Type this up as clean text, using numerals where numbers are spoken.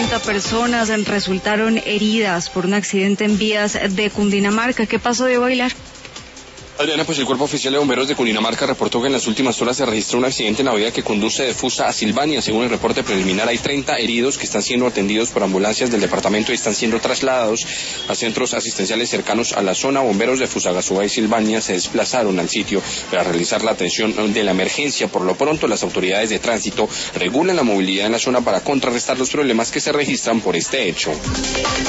30 personas resultaron heridas por un accidente en vías de Cundinamarca. ¿Qué pasó, Diego Aguilar? Adriana, pues el Cuerpo Oficial de Bomberos de Cundinamarca reportó que en las últimas horas se registró un accidente en la vía que conduce de Fusa a Silvania. Según el reporte preliminar, hay 30 heridos que están siendo atendidos por ambulancias del departamento y están siendo trasladados a centros asistenciales cercanos a la zona. Bomberos de Fusagasugá y Silvania se desplazaron al sitio para realizar la atención de la emergencia. Por lo pronto, las autoridades de tránsito regulan la movilidad en la zona para contrarrestar los problemas que se registran por este hecho.